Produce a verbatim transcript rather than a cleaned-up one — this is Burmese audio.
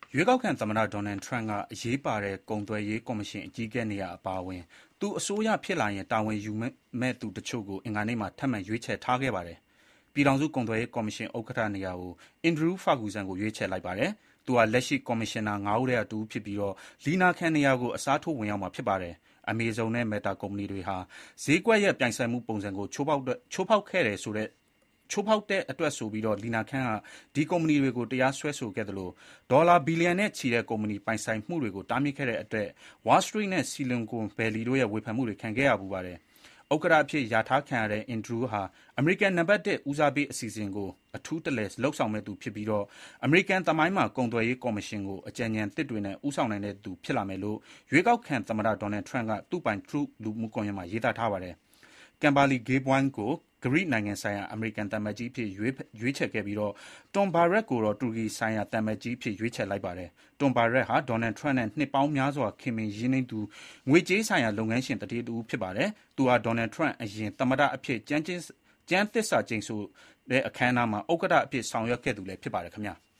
ရွေးကောက်ခံသမ္မတ Donald Trump ကအရေးပါတဲ့ကုန်သွယ်ရေးကော်မရှင်အကြီးအကဲနေရာအပါအဝင်သူအစိုးရဖြစ်လာရင်တာဝန်ယူမယ့်သူတချို့ကိုအင်္ဂါနေ့မှာထပ်မံရွေးချယ်ထားခဲ့ပါတယ်။ပြည်ထောင်စုကုန်သွယ်ရေးကော်မရှင်ဥက္ကဋ္ဌနေရာကို Andrew Ferguson ကိုရွေးချယ်လိုက်ပါတယ်။သူဟာလက်ရှိကော်မရှင်နာငါးဦးထဲကတဦးဖြစ်ပြီး Lina Khan နေရာကိုအစားထိုးဝင်ရောက်မှာဖြစ်ပါတယ်။ Amazon နဲ့ Meta ကုမ္ပဏီတွေဟာဈေးကွက်ရဲ့ပြိုင်ဆိုင်မှုပုံစံကိုချိုးဖောက်ချိုးဖောက်ခဲ့တယ်ဆိုတဲ့ချိုးဖောက်တဲ့အတွက်ဆိုပြီး Lina Khan ကဒီကုမ္ပဏီတွေကိုတရားစွဲဆိုခဲ့သလိုဒေါ်လာဘီလီယံနဲ့ချီတဲ့ကုမ္ပဏီပိုင်ဆိုင်မှုတွေကိုတားမြစ်ခဲ့တဲ့အတွက် Wall Street နဲ့ Silicon Valley တို့ရဲ့ဝေဖန်မှုတွေခံခဲ့ရပူပါတယ်။ဥက္ကဋ္ဌအဖြစ်လျာထားခံရတဲ့ Andrew ဟာအမေရိကန်နံပါတ်တစ်ဦးစားပေးအစီအစဉ်ကိုအထူးတလည်လုပ်ဆောင်မယ့်သူဖြစ်ပြီးအမေရိကန်သမိုင်းမှာကုန်သွယ်ရေးကော်မရှင်ကိုအကြံဉာဏ်သစ်တွေနဲ့ဦးဆောင်နိုင်တဲ့သူဖြစ်လာမယ်လို့ရွေးကောက်ခံသမ္မတ Donald Trump ကသူ့ပိုင် Truth လူမှုကွန်ရက်မှာရေးသားထားပါတယ်။ Kimberly Guilfoyle ကိုဂရိနိုင်ငံဆိုင်ရာအမေရိကန်သံအမတ်ကြီးအဖြစ်ရွေးချယ်ခဲ့ပြီး Tom Barrack ကိုတော့တူရကီဆိုင်ရာသံအမတ်ကြီးအဖြစ်ရွေးချယ်လိုက်ပါတယ်။ Tom Barrack ဟာ Donald Trump နဲ့နှစ်ပေါင်းများစွာခင်မင်ရင်းနှီးသူငွေကြေးဆိုင်ရာလုပ်ငန်းရှင်သူဌေးတဦးဖြစ်ပါတယ်။သူဟာ Donald Trump အရင်သမ္မတအဖြစ်ကျမ်းသစ္စာကျိန်ဆိုတဲ့အခမ်းအနားမှာဥက္ကဋ္ဌအဖြစ်ဆောင်ရွက်ခဲ့သူလည်းဖြစ်ပါတယ်ခင်ဗျာ။